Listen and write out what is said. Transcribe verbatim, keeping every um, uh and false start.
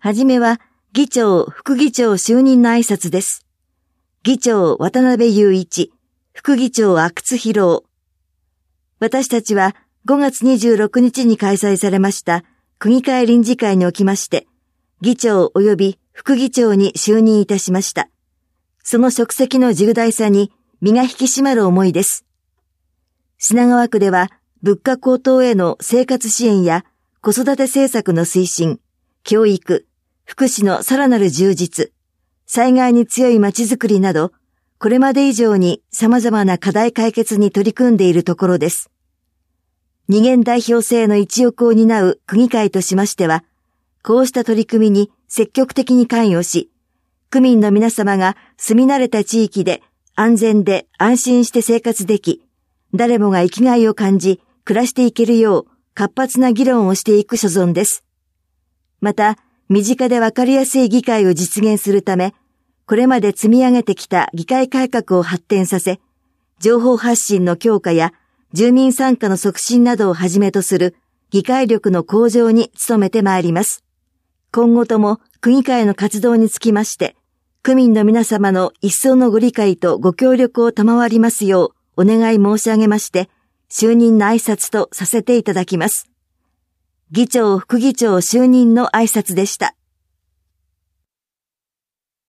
はじめは、議長、副議長就任の挨拶です。議長、渡辺雄一、副議長、阿久津博夫。私たちはごがつにじゅうろくにちに開催されました区議会臨時会におきまして、議長及び副議長に就任いたしました。その職責の重大さに身が引き締まる思いです。品川区では物価高騰への生活支援や子育て政策の推進、教育、福祉のさらなる充実、災害に強いまちづくりなど、これまで以上に様々な課題解決に取り組んでいるところです。二元代表制の一翼を担う区議会としましては、こうした取り組みに積極的に関与し、区民の皆様が住み慣れた地域で安全で安心して生活でき、誰もが生きがいを感じ、暮らしていけるよう活発な議論をしていく所存です。また、身近でわかりやすい議会を実現するため、これまで積み上げてきた議会改革を発展させ、情報発信の強化や住民参加の促進などをはじめとする議会力の向上に努めてまいります。今後とも区議会の活動につきまして、区民の皆様の一層のご理解とご協力を賜りますようお願い申し上げまして、就任の挨拶とさせていただきます。議長・副議長就任の挨拶でした。